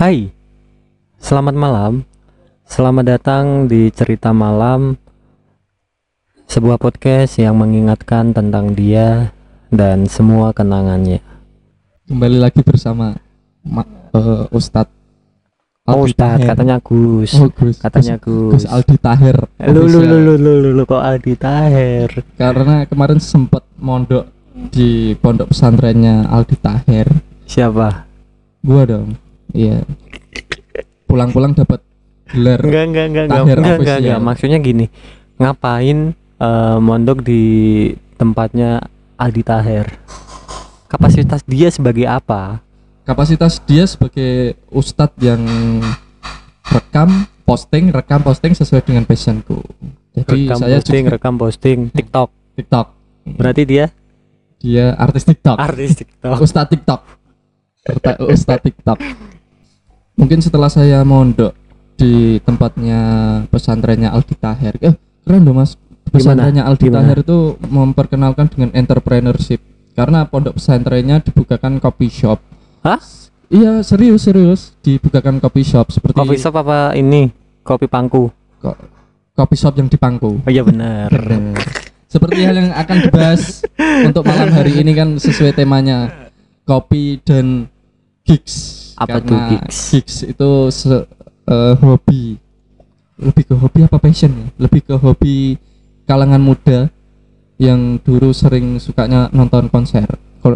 Hai, selamat malam. Selamat datang di Cerita Malam, sebuah podcast yang mengingatkan tentang dia dan semua kenangannya. Kembali lagi bersama Ustadz Oh, Aldi Ustadz, Taher. katanya Gus. Gus. Katanya Gus Gus. Aldi Taher. Lu kok Aldi Taher? Karena kemarin sempat mondok di pondok pesantrennya Aldi Taher. Siapa? Gua dong. Iya. Pulang-pulang dapat gelar. Enggak. Taher official. Enggak. Maksudnya gini, ngapain mondok di tempatnya Aldi Taher? Kapasitas dia sebagai apa? Kapasitas dia sebagai ustadz yang rekam posting sesuai dengan passionku. Jadi Rekam posting TikTok. TikTok. Berarti dia Artis TikTok. Ustadz TikTok. Ustadz TikTok. Mungkin setelah saya mondok di tempatnya pesantrennya Aldi Taher. Keren dong Mas. Pesantrennya Aldi Taher itu memperkenalkan dengan entrepreneurship. Karena pondok pesantrennya dibukakan coffee shop. Hah? Iya, serius dibukakan coffee shop seperti Coffee shop apa ini? Kopi pangku. Coffee shop yang di Pangku. Oh iya benar. Seperti hal yang akan dibahas untuk malam hari ini kan sesuai temanya kopi dan gigs. Apa Karena tuh gigs? Gigs itu hobi. Lebih ke hobi apa passion ya? Lebih ke hobi kalangan muda yang dulu sering sukanya nonton konser.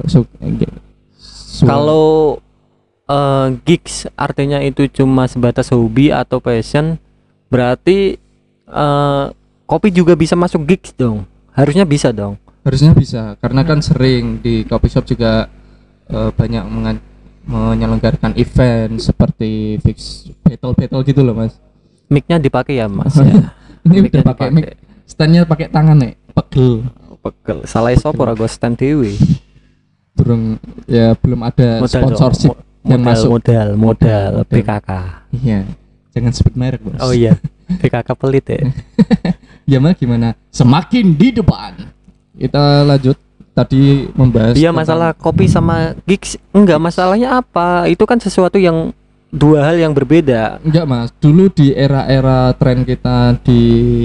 Kalau gigs artinya itu cuma sebatas hobi atau passion, berarti kopi juga bisa masuk gigs dong. Harusnya bisa dong. Harusnya bisa, karena kan sering di coffee shop juga banyak menyelenggarakan event seperti fix battle gitu loh Mas. Mic-nya dipakai ya Mas ya. Ini Mic-nya udah pakai mic, stand-nya pakai tangan nih, pegel. Pegel. Salah sapa ora go stand dhewe. Belum ada sponsorship yang masuk. Modal PKK. Iya. Jangan sebut merek, Bos. Oh iya. PKK pelit ya. Ya mah gimana? Semakin di depan. Kita lanjut tadi membahas Iya, masalah kopi sama gigs. Enggak, masalahnya apa? Itu kan sesuatu yang dua hal yang berbeda. Enggak Mas, dulu di era-era tren kita di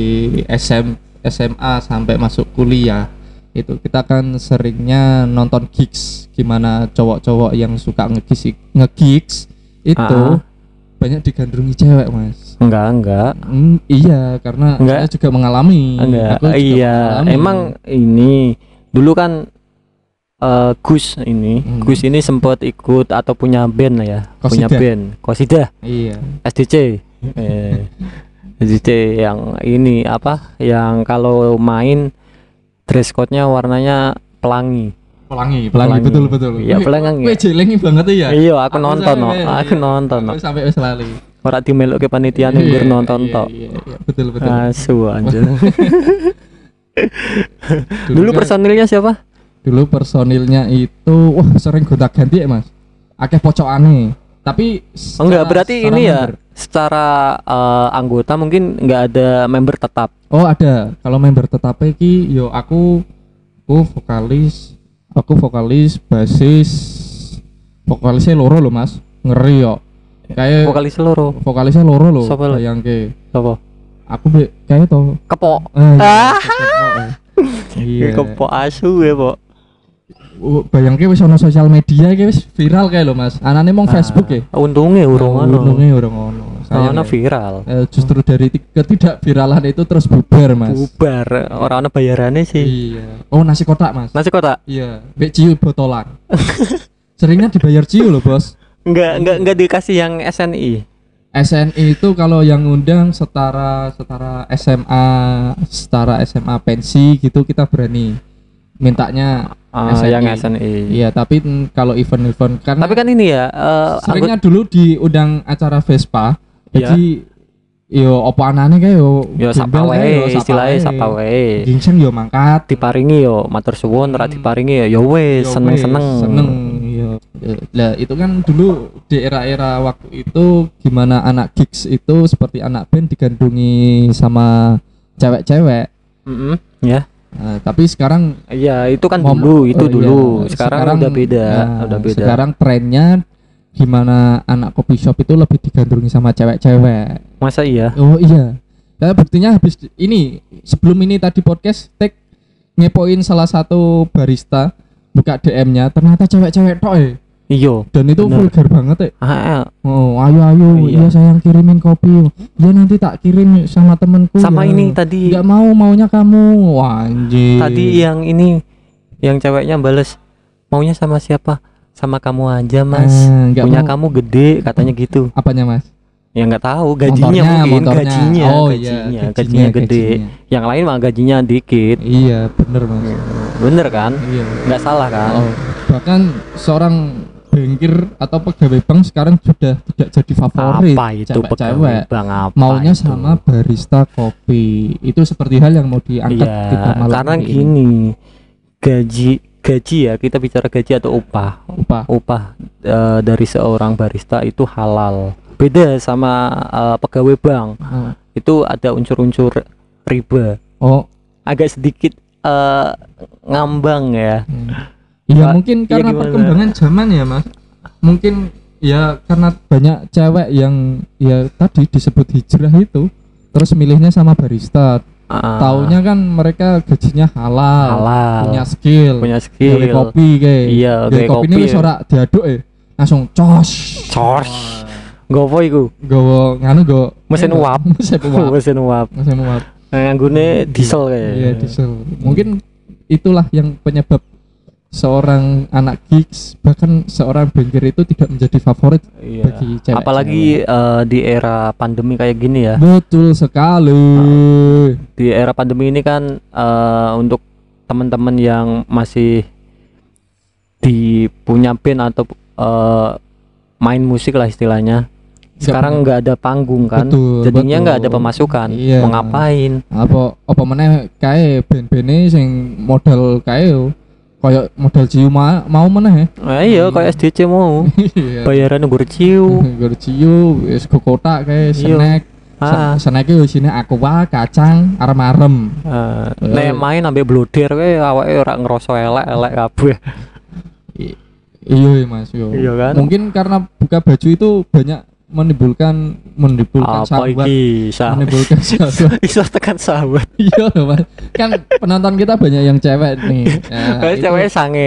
SMA sampai masuk kuliah itu kita kan seringnya nonton gigs, gimana cowok-cowok yang suka nge-gigs itu banyak digandrungi cewek Mas. Enggak. Iya, karena saya juga mengalami. Enggak. Aku juga Iya, mengalami. emang ini dulu kan Gus ini sempat ikut atau punya band lah ya. Punya band Qasidah. Iya. SDC. SDC yang ini apa? Yang kalau main dress code-nya warnanya pelangi. Pelangi betul. Iya, pelangi. Wih, jelengi banget ya. Iya, aku nonton. Aku sampai wis lali. Ora dimeluk ke panitia nunggu nonton tok. Iya, betul. Asu anjir. Dulu personilnya siapa? Dulu personilnya itu sering gonta-ganti ya Mas. Akeh pocokane. Tapi enggak berarti ini ya secara anggota mungkin enggak ada member tetap. Oh, ada. Kalau member tetap iki yo aku vokalis, basis. Vokalisnya loro loh Mas. Ngeri yo. Kayak vokalisnya loro loh. Bayangke. Sopo? Aku kayak to. Kepok. Iya. Kepok asu ya, Pok. Bayangke wis ono sosial media iki wis viral kae lho Mas. Anane mong Facebook ya. Untungnya urung ono. Sayangnya viral. Justru dari ketidakviralan itu terus bubar Mas. Bubar. Orang ana bayarane sih. Iya. Oh, nasi kotak Mas. Nasi kotak? Iya. Mbek ciu botolan. Seringnya dibayar ciu loh Bos. Enggak dikasih yang SNI. SNI itu kalau yang undang setara SMA pensi gitu kita berani mintanya yang SNI. Iya, tapi kalau event-event karena tapi kan ini ya seringnya dulu diundang acara Vespa. Jadi yo opo anane kae yo sapa wae, istilahnya sapa wae. Gingseng yo mangkat, diparingi yo matur suwun, ora diparingi yo wes seneng. Iya. Lah itu kan dulu di era-era waktu itu gimana anak gigs itu seperti anak band digandungi sama cewek-cewek. Ya. Nah, tapi sekarang iya itu kan dulu, sekarang udah beda, Sekarang trennya gimana anak kopi shop itu lebih digandrungi sama cewek-cewek. Masa iya? Oh iya. Nah, buktinya habis ini sebelum ini tadi podcast tek ngepoin salah satu barista buka DM-nya ternyata cewek-cewek tok Iya. Dan itu bener. vulgar banget Oh, ayo, Iya. iya sayang kirimin kopi. Ya nanti tak kirim sama temenku. Sama ya. ini tadi. Enggak maunya kamu. Wah, anjir. Tadi yang ini yang ceweknya bales maunya sama siapa? Sama kamu aja mas. Nggak Punya mau. kamu gede katanya gitu. Apanya mas? Ya nggak tahu gajinya mungkin Motornya. gajinya Oh, gajinya gede. gajinya. Yang lain mah gajinya dikit. Iya bener mas. Bener kan? Iya. Nggak salah kan? Oh, bahkan seorang bankir atau pegawai bank sekarang sudah tidak jadi favorit Apa itu cewek-cewek. pegawai bank apa Maunya itu? sama barista kopi. Itu seperti hal yang mau diangkat Iya, kita malam karena ini. gini gaji ya, kita bicara gaji atau upah dari seorang barista itu halal, beda sama pegawai bank. Itu ada unsur-unsur riba, agak sedikit ngambang ya. Iya Pak, mungkin ya karena gimana? perkembangan zaman ya mas. Mungkin ya karena banyak cewek yang ya tadi disebut hijrah itu, terus milihnya sama barista. Taunya kan mereka gajinya halal, punya skill, gawe kopi kayak. Iya, gawe kopi ini wis ora diaduk langsung cos. Gowo iku. Gowo nganu go Mesin uap. Mesin uap. Nganggone diesel kayak. Iya, diesel. Mungkin itulah yang penyebab seorang anak gigs bahkan seorang bankir itu tidak menjadi favorit bagi cewek. Apalagi di era pandemi kayak gini ya. Betul sekali. Di era pandemi ini kan untuk teman-teman yang masih punya band atau main musik lah istilahnya. Sekarang nggak ada panggung kan, jadinya nggak ada pemasukan. Iya. Mau ngapain? Apa meneh kae band-bande sing modal kae kayak modal ciu mau meneh. Iya, kayak SDC mau. Bayaran nggur ciu. Nggur ciu wis go kotak kae snack. Snack iki isine aqua, kacang, arem-arem. Nek main ambek bloder kae awake ora ngerasa elek-elek kabeh. Iya mas, iya kan? Mungkin karena buka baju itu banyak menimbulkan sahabat, menimbulkan sahabat. Iso tekan sahabat. Iya mas, kan penonton kita banyak yang cewek nih. Kayak cewek sange.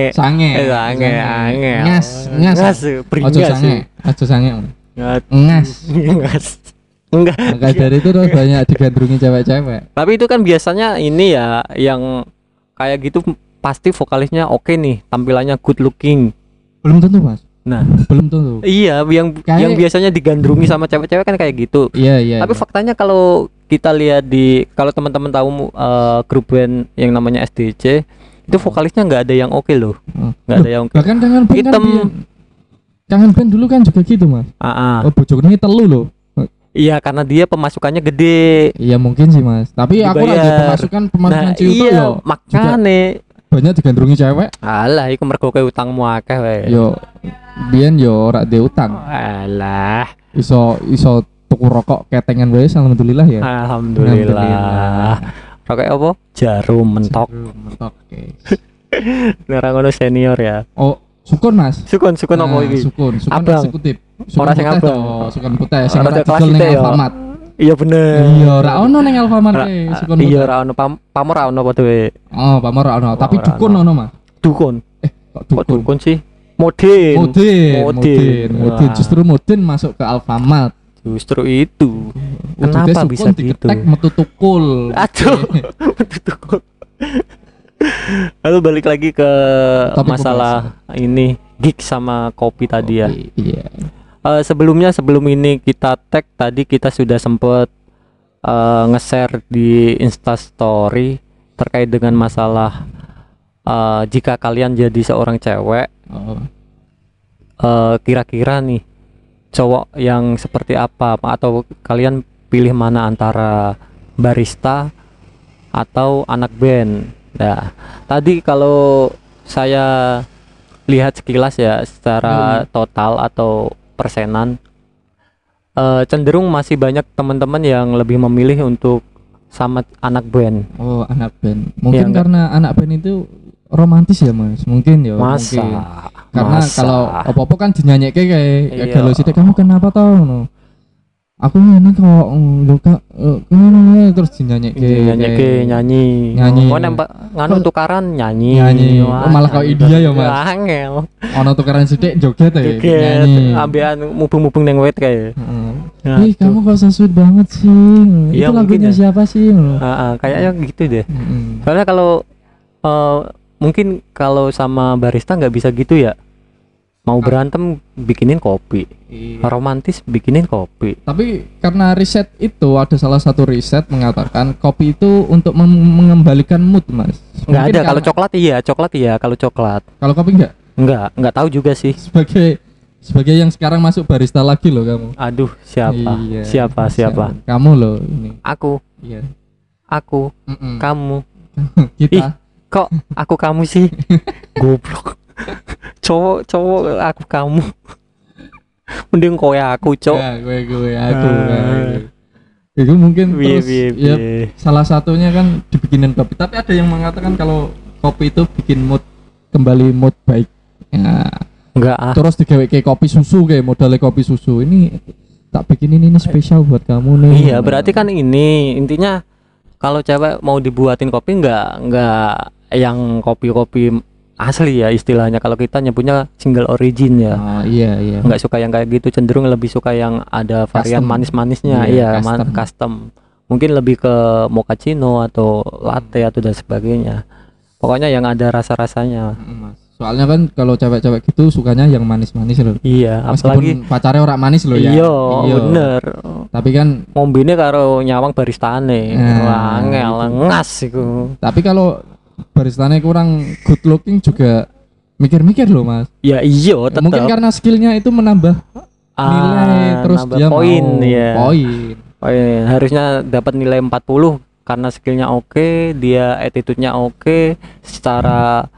Ngas. Ojo sange. Ngas. Enggak. Maka dari itu terus banyak digandrungi cewek-cewek. Tapi itu kan biasanya ini ya yang kayak gitu pasti vokalisnya oke nih, tampilannya good looking. Belum tentu mas. Nah, belum tentu. Iya, yang biasanya digandrungi sama cewek-cewek kan kayak gitu. Iya. Tapi faktanya kalau kita lihat kalau teman-teban tahu grup band yang namanya SDC, itu vokalisnya nggak ada yang oke loh. Nggak ada yang oke. Bahkan Kangen band dulu kan juga gitu mas. Bojone telu loh. Iya, karena dia pemasukannya gede. Iya mungkin sih mas. Tapi aku ada pemasukan ciu itu loh. Makane banyak digandrungi cewek. Alah, iku mergo kowe utangmu akeh wae. Yo, biyen yo ora de utang. Alah, iso tuku rokok ketengan wae alhamdulillah ya. Alhamdulillah. Rokok apa? Jarum mentok. Oke. Nera ngono senior ya. Oh, sukun mas. Sukun apa iki? Sukun eksekutif. Ora sing abang. Sukun putih sing ora kelas ning ya. Alfamart. Iya bener. Iya, ora ono ning Alfamart sukun putih. Iya, ora ono pamor ora ono padha wae. Oh, pamor ora ono, tapi dukun ono mas. Dukun. Kok dukun sih? Modin. Justru Modin masuk ke Alfamart. Justru itu. Kenapa bisa gitu? Metu tukul. Aduh. Metu tukul. Lalu balik lagi ke masalah ini gig sama kopi tadi ya. Iya. Sebelum ini kita tag tadi kita sudah sempat nge-share di Instastory terkait dengan masalah jika kalian jadi seorang cewek, kira-kira nih cowok yang seperti apa atau kalian pilih mana antara barista atau anak band. Nah, tadi kalau saya lihat sekilas ya secara total atau persenan, cenderung masih banyak teman-teman yang lebih memilih untuk sama anak band. Oh, anak band. Mungkin ya, karena anak band itu romantis ya mas, mungkin ya. Masa? Mungkin. Karena Masa? kalau apa-apa kan dinyanyikke kayak Iya. galau sithik, kamu kenapa toh ngono. Aku ngene kok lho Kak, terus dinyanyikke. nyanyi. Nyanyi. Oh nembak nganu tukaran nyanyi. Nyanyi. Wah, Oh, malah kau dia ya, Mas. Angel. Ono tukaran sithik joget ya, Joget, nyanyi. ambekan mubung-mubung neng wet kayak. Heeh. Nah, Ih, kamu kok so sweet banget sih. Iya, Itu mungkin lagunya ya. siapa sih? Kayaknya gitu deh. Mm-mm. Soalnya kalau mungkin kalau sama barista nggak bisa gitu ya. Mau berantem bikinin kopi, romantis bikinin kopi. Tapi karena riset itu ada salah satu riset mengatakan kopi itu untuk mengembalikan mood, Mas. Nggak Mungkin ada. Kalau karena- coklat iya. Kalau coklat kalau kopi enggak. nggak tahu juga sih. Sebagai yang sekarang masuk barista lagi loh kamu. Aduh, siapa? Iya. Siapa? Kamu loh ini. Aku, Iya. Mm-mm. kamu. Kita. Kok aku kamu sih? Goblok. Cowok aku kamu. Mending kowe aku, Cok. Ya, gue aku. Ah. Itu mungkin Piye, terus piye, ya piye. salah satunya kan dibikinin kopi. Tapi ada yang mengatakan kalau kopi itu bikin kembali mood baik. Ya, Enggak ah. terus digawe kayak kopi susu kayak modelnya kopi susu. Ini tak bikinin ini spesial buat kamu nih. Iya, berarti kan ini intinya kalau cewek mau dibuatin kopi enggak yang kopi-kopi asli ya istilahnya. Kalau kita nyebutnya single origin ya. Ah, iya. Enggak suka yang kayak gitu, cenderung lebih suka yang ada varian Custom. manis-manisnya. Iya, Iya, custom. custom. Mungkin lebih ke mochaccino atau latte atau dan sebagainya. Pokoknya yang ada rasa-rasanya. Mas. Soalnya kan kalau cewek-cewek gitu sukanya yang manis-manis loh. Iya, apalagi Meskipun pacarnya orang manis loh ya. iya, bener. Tapi kan Ngombene karo nyawang baristane. Wah, angel ngas iku. tapi kalau baristanya kurang good looking juga mikir-mikir loh, Mas. Ya iya, tetap. Mungkin karena skillnya itu menambah nilai terus nambah dia poin mau ya. poin. Poin. Harusnya dapat nilai 40 karena skillnya oke, dia attitude-nya oke, secara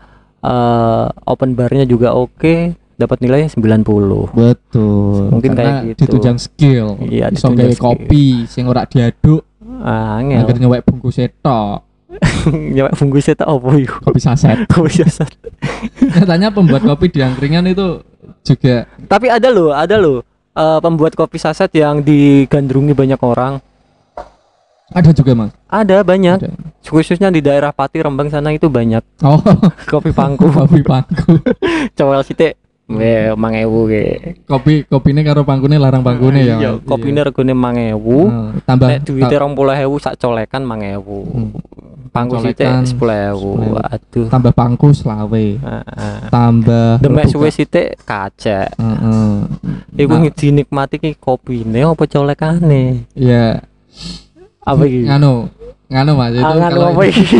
open bar-nya juga oke, dapat nilai 90. Betul. Mungkin karena kayak gitu. ditunjang skill. Iya, Iso ditunjang gawe skill. kopi sing ora diaduk, Angel. agar nyewek bungkus tok. Nyawak bungkusnya tak opo iku. Kopi saset. Kopi saset. Katanya pembuat kopi di angkringan itu juga Tapi ada loh pembuat kopi saset yang digandrungi banyak orang. ada juga, Mas. Ada banyak. Ada. Khususnya di daerah Pati Rembang sana itu banyak Oh, kopi pangku. kopi pangku. Cowel sithik we 1000 ge. Kopine karo pangkune larang pangkune ya. Iya, Mas? kopine regane 1000. Tambah Nek duwite 20.000 sak colekan 1000. Pangku sithik Colekan 10.000. Aduh. tambah pangku selawe. Heeh. Tambah Demek berbuka. suwe sithik kacek. Heeh. Iku Nah, dinikmati ki kopine apa colekane? Iya. Apa iki? Nganu Mas itu Angan kalau apa iki?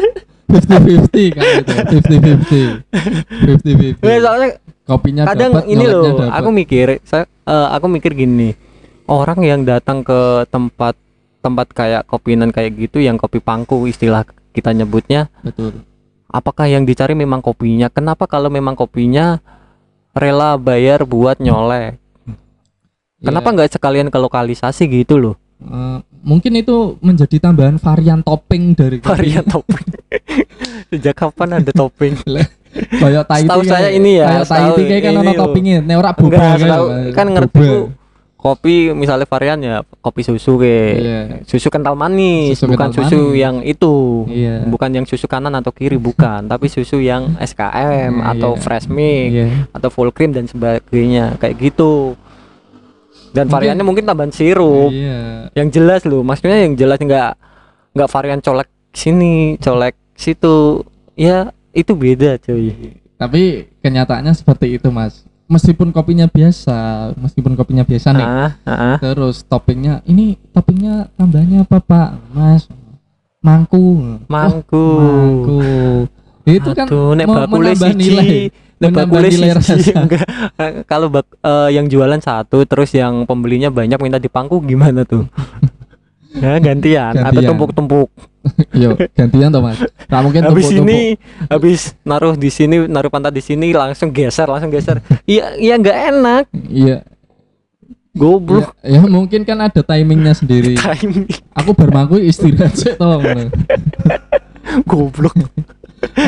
50-50 kan itu. 50-50. 50-50. Nggak, soalnya Kopinya kadang dapat, ini nyoleknya loh, dapat. aku mikir gini, orang yang datang ke tempat kayak kopinan kayak gitu, yang kopi pangku istilah kita nyebutnya, Betul. apakah yang dicari memang kopinya? Kenapa kalau memang kopinya rela bayar buat nyolek? Kenapa Iya. nggak sekalian ke lokalisasi gitu loh? Mungkin itu menjadi tambahan varian topping dari kopi. Varian topping. Sejak kapan ada topping? Kayak Thai Setahu tea saya kayak- ini ya, kayak Thai setahu tea kayak kan ini ono loh. toppingnya. Nek ora boba Enggak, kayak, setahu Mas. kan ngerti Boba. ku kopi misalnya variannya kopi susu ke Iya. susu kental manis, Susu bukan kental susu manis. yang itu, Iya. bukan yang susu kanan atau kiri, bukan, tapi susu yang SKM atau Iya. fresh milk Iya. atau full cream dan sebagainya kayak gitu. Dan Mungkin- variannya mungkin tambahan sirup Iya. yang jelas loh, maksudnya yang jelas nggak varian colek sini colek situ, ya itu beda cuy. Tapi kenyataannya seperti itu, Mas. Meskipun kopinya biasa nih. Terus toppingnya tambahnya apa, Pak? Mas. Mangku. Mangku. Mangku. Itu kan Aduh, nek bakule menambah nilai. siji, nek Menambah bakule nilai siji, rasa. enggak. Kalau yang jualan satu terus yang pembelinya banyak minta dipangku gimana tuh? Ya gantian atau Gantian. tumpuk-tumpuk. Yo, gantian toh, Mas. Nggak mungkin Habis tumpuk-tumpuk. ini habis naruh di sini, naruh pantat di sini langsung geser. Iya, iya enggak enak. Iya. Goblok. Ya mungkin kan ada timingnya sendiri. Timing. Aku bar mangku istirahat sih toh. ngono. Goblok.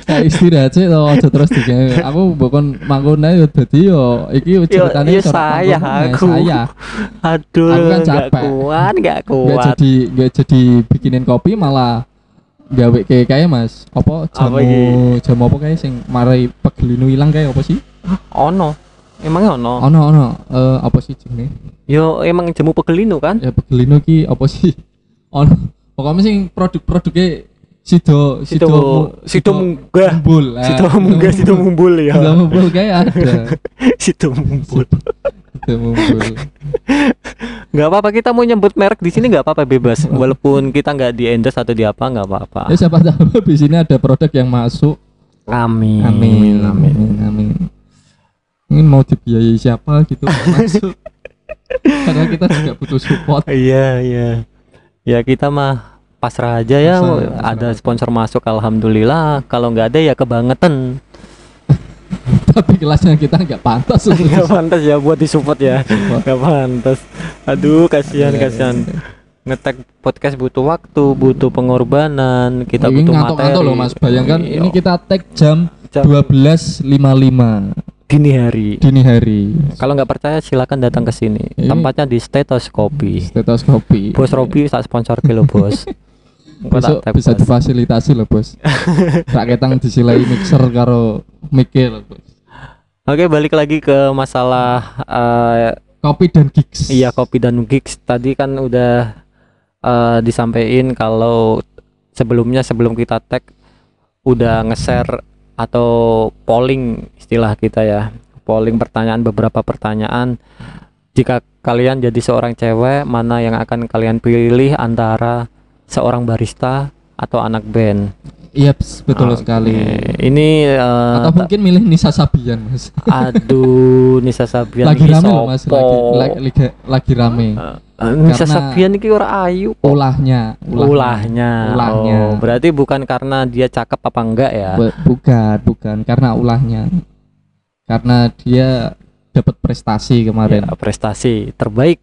kayak istirahat sih to aja terus digawe. Aku bukan manggon ae dadi yo iki ceritane yo saya aku. Aduh, aku kan enggak capek. Enggak kuat. Enggak jadi bikinin kopi malah gawe kayak Mas. Apa jamu apa kayak sing marai pegelinu ilang kayak apa sih? Ono. Emangnya ono? Ono. Apa sih jenenge? Yo emang jamu pegelinu kan? Ya pegelinu ki apa sih? Ono. Pokoknya sing produk-produknya Sido munggah. Sido mumbul ya. Sido mumbul kayak ada. Sido mumbul. Nggak apa-apa, kita mau nyebut merek di sini nggak apa-apa, bebas. Walaupun kita nggak di endorse atau di apa, nggak apa-apa. Ya siapa tahu di sini ada produk yang masuk. Amin. Ini mau dibiayai siapa gitu masuk. Karena kita juga butuh support. Iya. Ya kita mah pasrah aja ya. Ada sponsor masuk, alhamdulillah. Kalau nggak ada ya kebangetan. Tapi kelasnya kita nggak pantas. Nggak pantas ya buat disupport ya. Nggak pantas. Aduh, kasihan. Ngetek podcast butuh waktu, butuh pengorbanan, kita butuh materi. Ngantuk loh Mas, bayangkan ini kita tag jam 12.55 dini hari. Kalau nggak percaya silakan datang ke sini. Tempatnya di Stetoskopi. Bos Robi tak sponsor kilo bos. Besok bisa difasilitasi loh bos. Tak ketang disilai mixer karo mikir bos. Oke, balik lagi ke masalah kopi dan gigs. Iya, kopi dan gigs. Tadi kan udah disampaikan kalau sebelum kita tag udah nge-share atau polling, istilah kita ya, polling beberapa pertanyaan. Jika kalian jadi seorang cewek, mana yang akan kalian pilih antara seorang barista atau anak band? Iya, betul sekali. Ini atau mungkin milih Nisa Sabian Mas. Aduh, Nisa Sabian lagi rame loh Mas, lagi rame. Nisa Sabian ini ora ayu. Ulahnya. Oh, berarti bukan karena dia cakep apa enggak ya? Bukan karena ulahnya. Karena dia dapat prestasi kemarin. Ya, prestasi terbaik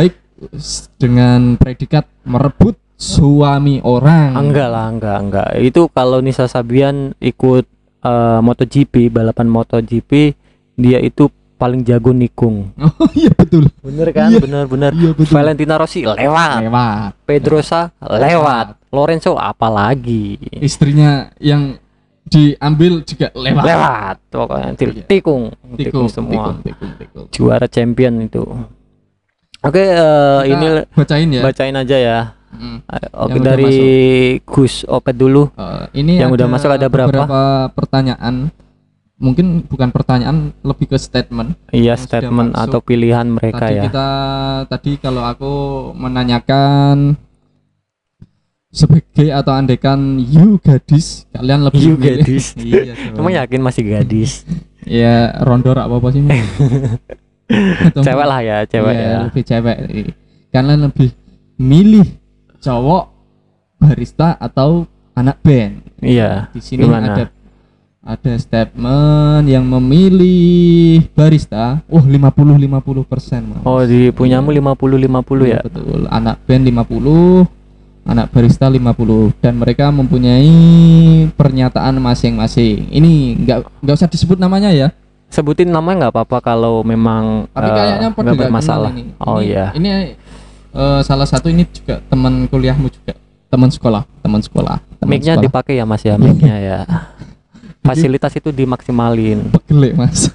dengan predikat merebut suami orang. Enggak. Itu kalau Nisa Sabian ikut MotoGP, balapan MotoGP, dia itu paling jago nikung. Oh iya betul. Bener kan? Iya. Bener. Iya, Valentino Rossi lewat. Pedrosa lewat. Lorenzo apalagi. Istrinya yang diambil juga lewat. Pokoknya tikung semua. Tikung. Juara champion itu. Oke, ini bacain aja ya. Oke, dari Gus Opet dulu. Ini yang udah masuk ada berapa pertanyaan? Mungkin bukan pertanyaan, lebih ke statement. Iya, statement atau pilihan mereka ya. Tadi kalau aku menanyakan sebagai atau andekan you gadis, kalian lebih gadis. Iya, emang yakin masih gadis? Ya rondor apa sih? Cewek lah ya, ya. Lebih cewek. Kalian lebih milih cowok barista atau anak band? Iya. Di sini ada statement yang memilih barista. 50% Mas. Oh, di punyamu 50 ya? Betul. Anak band 50, anak barista 50, dan mereka mempunyai pernyataan masing-masing. Ini enggak usah disebut namanya ya. Sebutin namanya nggak apa-apa kalau memang tapi kayaknya nggak bermasalah. Ini salah satu ini juga teman kuliahmu juga, teman sekolah. Mic-nya dipakai ya Mas ya, mic-nya ya. Fasilitas itu dimaksimalin. Pegelek Mas.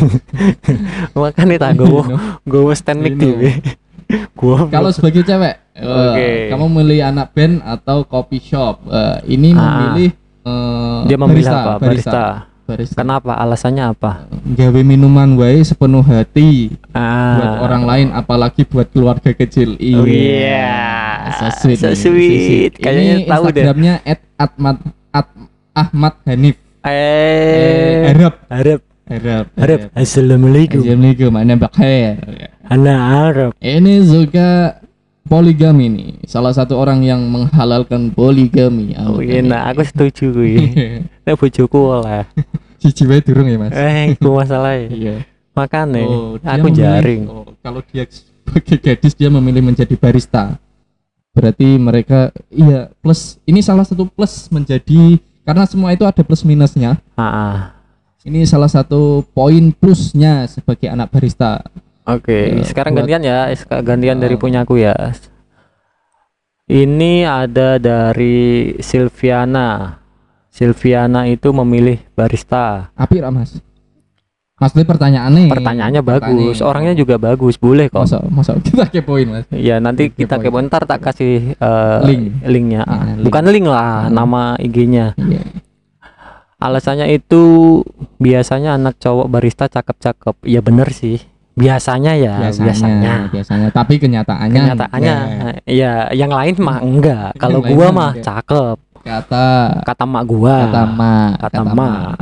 Makanya gue stand mic TV. Kalau sebagai cewek, kamu milih anak band atau coffee shop? Ini memilih dia memilih apa? Barista. Kenapa? Alasannya apa? Gawe minuman wae sepenuh hati buat orang lain, apalagi buat keluarga kecil. Iya. So sweet. Kayaknya tahu deh. Instagramnya @ahmad hanif. Arab. Assalamualaikum. Mana bakhair. Anak Arab. Ini juga poligami nih. Salah satu orang yang menghalalkan poligami. Oh iya, nah aku setuju gue. Nek bojoku oleh. Cici wae durung ya Mas. Itu masalah ya. Iya. Makane aku jaring. Kalau dia sebagai gadis dia memilih menjadi barista. Berarti mereka plus ini salah satu plus menjadi karena semua itu ada plus minusnya. Ini salah satu poin plusnya sebagai anak barista. Oke, sekarang gantian ya, gantian dari punyaku ya. Ini ada dari Silviana. Silviana itu memilih barista. Apik ra, Mas? Maksudnya pertanyaannya bagus, orangnya juga bagus, boleh kok. Masa kita kepoin, Mas. Ya nanti kita kepoin, ntar tak kasih linknya. Bukan link lah, nama IG-nya. Alasannya itu biasanya anak cowok barista cakep-cakep. Ya bener sih. Biasanya. Tapi kenyataannya ya yang lain mah enggak. Kalau gua mah cakep. Kata mak gua. Kata mak.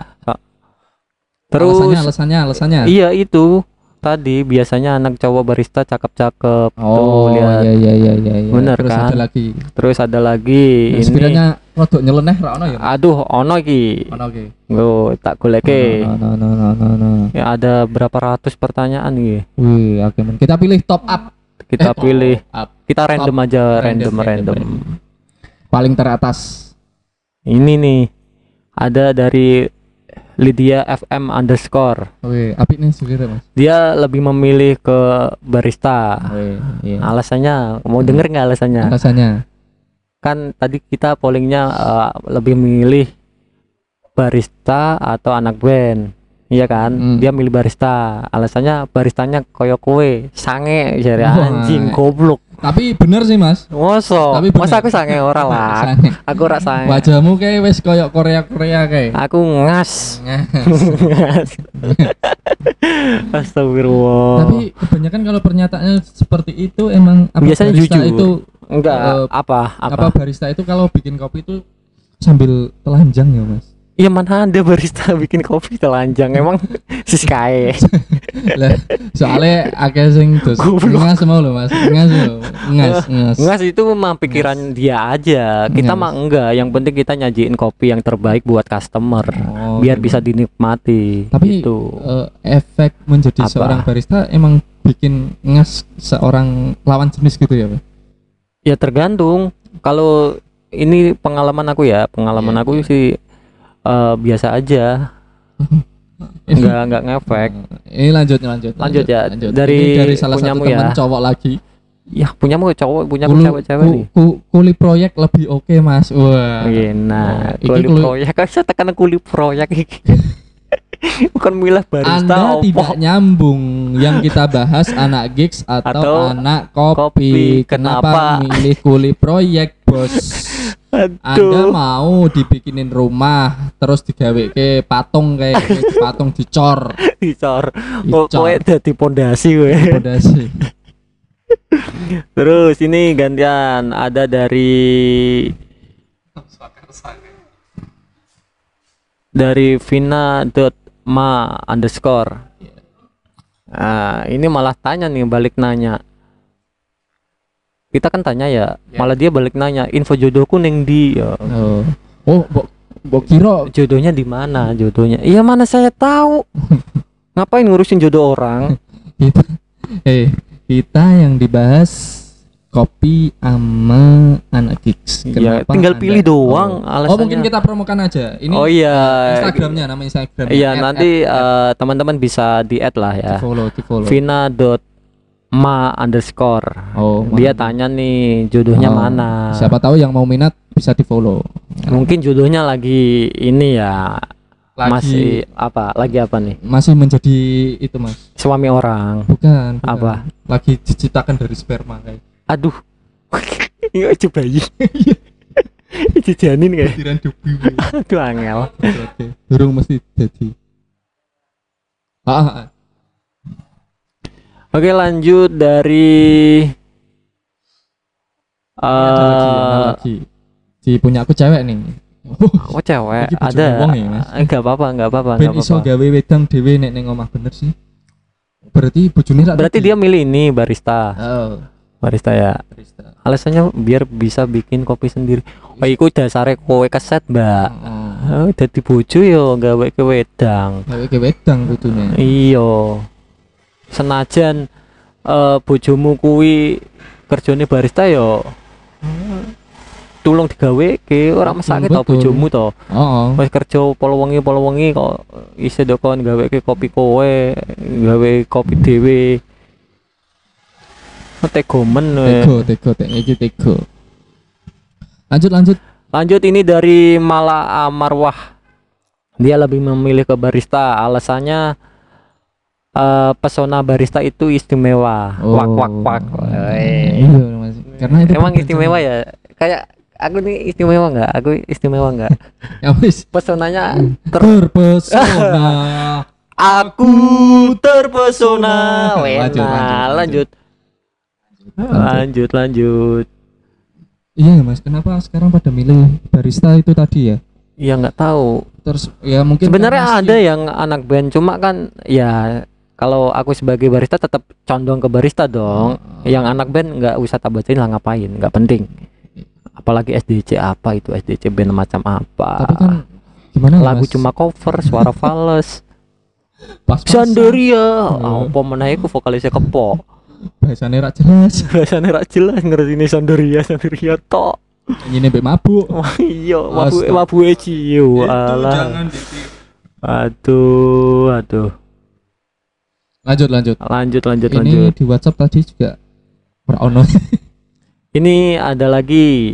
Terus alasannya. Iya itu tadi biasanya anak cowok barista cakep-cakep. Oh lihat. Iya. Bener terus kan? Terus ada lagi. Ini sekiranya rodok nyeleneh ra ono ya? Aduh, ono iki. Go, tak goleke. No. Ya ada berapa ratus pertanyaan iki. Wih, oke. Kita pilih top up. Kita pilih. Kita random top. Aja, random. Paling teratas. Ini nih. Ada dari Lydia FM _. Wih, apik nih sebenarnya, Mas. Dia lebih memilih ke barista. Iya. Alasannya, mau denger nggak alasannya? Kan tadi kita pollingnya lebih milih barista atau anak band. Iya kan? Dia milih barista. Alasannya baristanya koyo kowe, sange jare anjing goblok. Tapi bener sih, Mas. Masa aku sange ora lah. Aku ora sange. Wajahmu kayak wis koyo Korea kayak. Aku ngas. Astagfirullah. Tapi kebanyakan kalau pernyataannya seperti itu emang biasanya jujur. Itu enggak apa barista itu kalau bikin kopi itu sambil telanjang ya, Mas? Iya, mana ada barista bikin kopi telanjang, emang siskae. Lah, soalnya akeh sing dos ngas mau lho, Mas. Ngas itu mah pikiran dia aja. Kita mah enggak, yang penting kita nyajiin kopi yang terbaik buat customer biar bisa dinikmati. Tapi gitu. Efek menjadi seorang barista emang bikin ngas seorang lawan jenis gitu ya, Pak? Ya tergantung. Kalau ini pengalaman aku aku sih biasa aja. Enggak ngefek. Ini lanjut ya. Lanjut. Dari salah satu teman cowok lagi. Ya, punyamu cowok, punyaku cewek-cewek nih. Kuli proyek lebih oke, Mas. Wah. Nah, kuli proyek saya tekan kuli proyek iki. Bukan milah barista. Anda tidak nyambung. Yang kita bahas anak gigs atau anak kopi. Kenapa milih kuli proyek, Bos? Anda mau dibikinin rumah terus digawe ke patung kayak patung dicor. Kowe dadi pondasi kowe. Terus ini gantian ada dari Vina.ma _. Nah, ini malah tanya nih, balik nanya. Kita kan tanya ya, malah dia balik nanya, info jodohku neng di. Mbok kira jodohnya di mana jodohnya? Iya, mana saya tahu. Ngapain ngurusin jodoh orang? Kita yang dibahas kopi sama anak gigs. Iya, tinggal pilih doang alasannya. Mungkin kita promokan aja. Ini Instagramnya, nama Instagramnya. Iya, nanti teman-teman bisa di-add lah ya. Di follow. Vina.ma _. Dia tanya nih jodohnya mana. Siapa tahu yang mau minat bisa di follow. Mungkin jodohnya lagi ini ya. Masih apa nih? Masih menjadi itu, Mas. Suami orang. Bukan. Apa? Lagi diciptakan dari sperma kayak. Aduh. Ini aja bayi. Itu janin kayak. Aduh, angel. Burung mesti jadi. Oke, lanjut dari lagi. Punya aku cewek nih. Cewek ada. Enggak apa-apa. Ben iso gawe wedang dhewe nek ning omah bener sih. Berarti dia milih ini barista. Barista ya. Alasannya biar bisa bikin kopi sendiri. Iku dasare kowe keset, Mbak. Dadi bojo yo gawe ke wedang. kudune. Iya. Senajan bojomu kuwi kerjane barista yo tulung digaweke ora mesake to Betul. bojomu to. Oh. Wis kerja polo wengi kok isih dokon gaweke kopi kowe, gawe kopi dhewe. Tego men. Tego iki tego. Lanjut. Lanjut ini dari Mala Marwah. Dia lebih memilih ke barista, alasannya pesona barista itu istimewa. Wak. Iya, Mas. Karena itu Emang istimewa ya? Kayak aku nih istimewa nggak? Aku istimewa nggak? Ya wis, Pesonanya terpesona. aku terpesona. Lanjut. Iya, Mas. Kenapa sekarang pada milih barista itu tadi ya? Ya nggak tahu. Terus ya mungkin Sebenarnya ada yang anak band, cuma kan ya kalau aku sebagai barista tetap condong ke barista dong. Yang anak band nggak usah tak bacain lah, ngapain, nggak penting. Apalagi SDC apa itu, SDC band macam apa. Tapi kan gimana ya, lagu Mas? cuma cover, suara fals. Pas-pasan. Sandaria, apa meneh iku vokalisnya kepo. Bahasane ra jelas. Bahasane ra jelas ngerti ini Sandaria tok. Ini mbek mabuk. Wah iya, Astaga. mabu ciu. Alah. Aduh. Lanjut. Lanjut. Ini di WhatsApp tadi juga ora ono. Ini ada lagi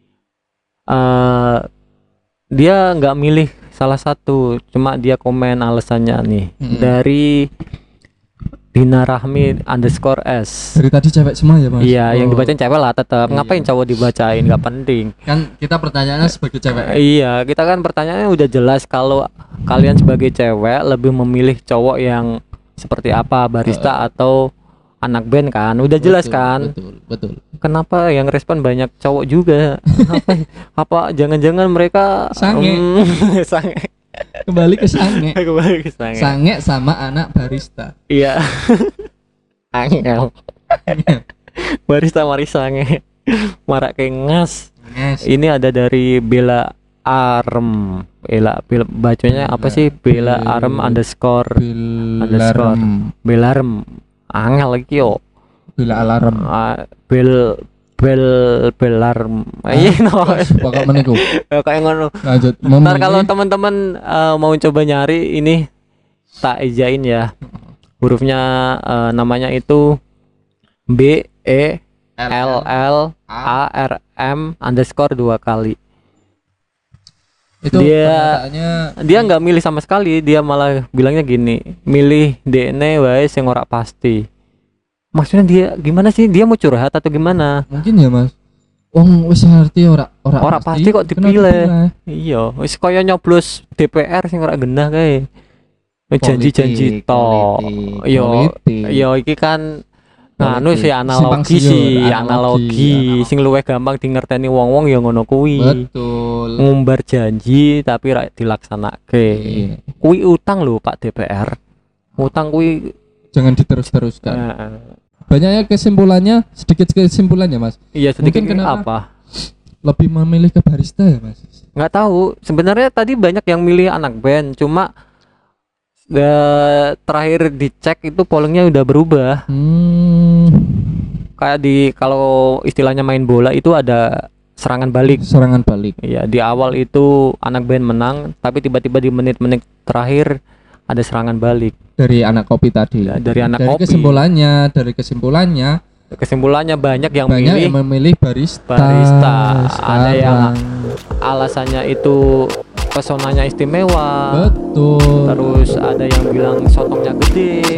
dia nggak milih salah satu, cuma dia komen alasannya nih. Dari Dina Rahmi _S. Dari tadi cewek semua ya, Mas? Iya, yang dibacain cewek lah tetap. Iya. Ngapain cowok dibacain, nggak penting. Kan kita pertanyaannya sebagai cewek. Iya, kita kan pertanyaannya udah jelas kalau kalian sebagai cewek lebih memilih cowok yang seperti apa, barista atau anak band kan? Udah jelas kan? Betul. Kenapa yang respon banyak cowok juga? apa jangan-jangan mereka Sange. Sange. Kembali ke sange. Kembali ke sange. Sange sama anak barista. Iya. Angel. Barista mari sange. Marak kengas. Yes. Ini ada dari Bella Arem. Bella bacanya apa sih? Bella Arem _ Bella Arem. Angel lagi yo. Bila alarm. Belarm. Iya no. Pokok meniku. Kayak ngono. Lanjut. Ntar kalau teman-teman mau coba nyari ini tak ejain ya. Hurufnya namanya itu BELLARM _ 2 kali. Itu dia nggak milih sama sekali, dia malah bilangnya gini, milih DNA wae sing ora pasti. Maksudnya dia gimana sih? Dia mau curhat atau gimana? Mungkin ya, Mas. Wong wis ngerti ora pasti kok dipilih. Iya, wis kaya nyoblos DPR sing ora genah kae. Janji-janji tok. Yo iki kan nganu sih analogi sing luwih gampang di ngerteni wong-wong ya ngono kuwi. Betul. Ngumbar janji tapi ra dilaksanake. Iya. Kuwi utang lho Pak DPR. Utang kuwi jangan diterus-teruskan. Banyaknya sedikit kesimpulannya, Mas. Iya, sedikit. Mungkin kenapa apa? Lebih memilih ke barista ya, Mas? Nggak tahu. Sebenarnya tadi banyak yang milih anak band, cuma terakhir dicek itu pollingnya udah berubah. Kayak kalau istilahnya main bola itu ada serangan balik. Iya, di awal itu anak band menang, tapi tiba-tiba di menit-menit terakhir ada serangan balik dari anak kopi tadi. Ya, dari kopi. Kesimpulannya banyak yang memilih barista. Ada yang alasannya itu pesonanya istimewa. Betul. Terus ada yang bilang sotongnya gede.